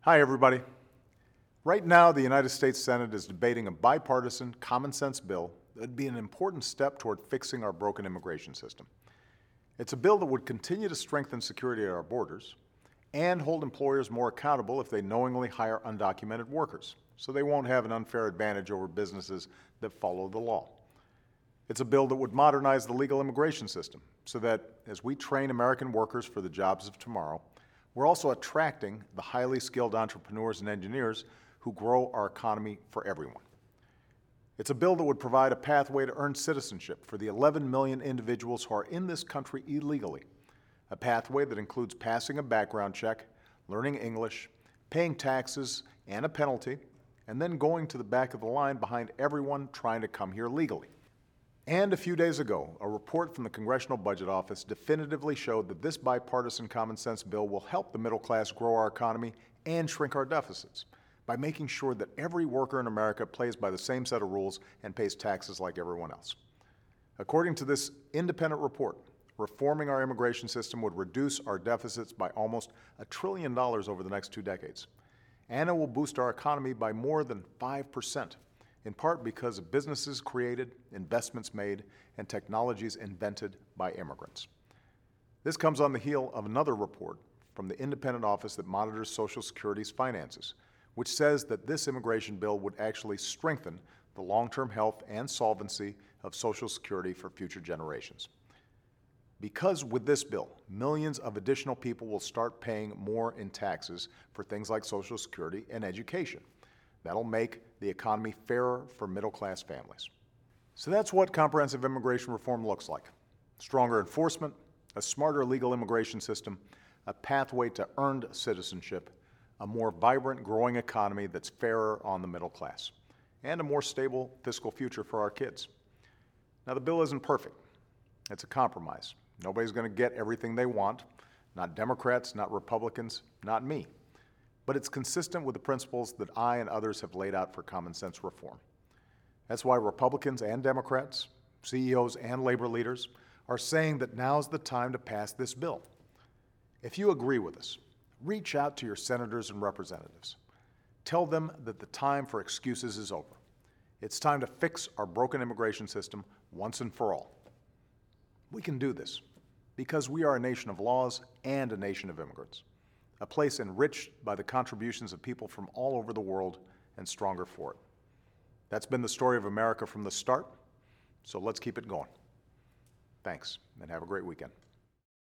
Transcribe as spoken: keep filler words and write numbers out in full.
Hi, everybody. Right now, the United States Senate is debating a bipartisan, common-sense bill that would be an important step toward fixing our broken immigration system. It's a bill that would continue to strengthen security at our borders and hold employers more accountable if they knowingly hire undocumented workers, so they won't have an unfair advantage over businesses that follow the law. It's a bill that would modernize the legal immigration system so that as we train American workers for the jobs of tomorrow, we're also attracting the highly skilled entrepreneurs and engineers who grow our economy for everyone. It's a bill that would provide a pathway to earn citizenship for the eleven million individuals who are in this country illegally, a pathway that includes passing a background check, learning English, paying taxes and a penalty, and then going to the back of the line behind everyone trying to come here legally. And a few days ago, a report from the Congressional Budget Office definitively showed that this bipartisan common sense bill will help the middle class grow our economy and shrink our deficits by making sure that every worker in America plays by the same set of rules and pays taxes like everyone else. According to this independent report, reforming our immigration system would reduce our deficits by almost a trillion dollars over the next two decades, and it will boost our economy by more than five percent. In part because of businesses created, investments made, and technologies invented by immigrants. This comes on the heel of another report from the independent office that monitors Social Security's finances, which says that this immigration bill would actually strengthen the long-term health and solvency of Social Security for future generations. Because with this bill, millions of additional people will start paying more in taxes for things like Social Security and education. That'll make the economy fairer for middle-class families. So that's what comprehensive immigration reform looks like. Stronger enforcement, a smarter legal immigration system, a pathway to earned citizenship, a more vibrant, growing economy that's fairer on the middle class, and a more stable fiscal future for our kids. Now, the bill isn't perfect. It's a compromise. Nobody's going to get everything they want, not Democrats, not Republicans, not me. But it's consistent with the principles that I and others have laid out for common sense reform. That's why Republicans and Democrats, C E Os and labor leaders are saying that now's the time to pass this bill. If you agree with us, reach out to your senators and representatives. Tell them that the time for excuses is over. It's time to fix our broken immigration system once and for all. We can do this because we are a nation of laws and a nation of immigrants, a place enriched by the contributions of people from all over the world and stronger for it. That's been the story of America from the start, so let's keep it going. Thanks, and have a great weekend.